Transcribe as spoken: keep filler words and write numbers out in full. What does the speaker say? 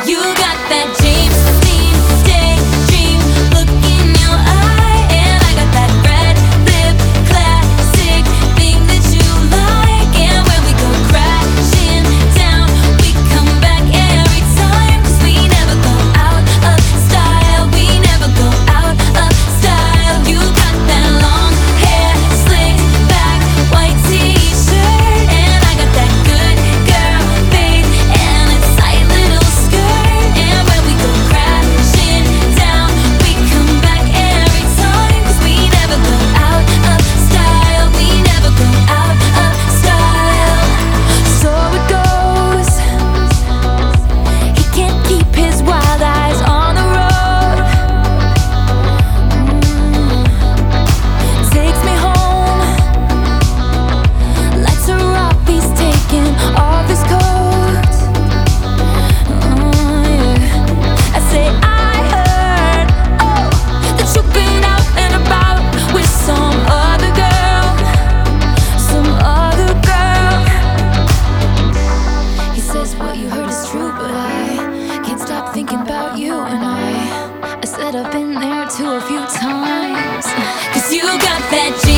You got that James Dean daydream look in your eye, and I got that red lip classic thing that you like. And when we go crashing down, we come back every time, 'cause we never go out of style. We never go out of style. You got that long hair slicked back, white t-shirt, and I got that good girl fade and a tight little skirt. And when we go crashing down, we come back every time, 'cause we never go out of style. We never go out of style. So it goes. He can't keep his wild eyes on the road. Mm. Takes me home, lights are off, he's taking off his coat. Oh, yeah. I say I heard, oh, that you've been out and about with some other girl, some other girl. He says what you heard is true, but I can't stop thinking about you. And I, I said I've been there too a few times, 'cause you got that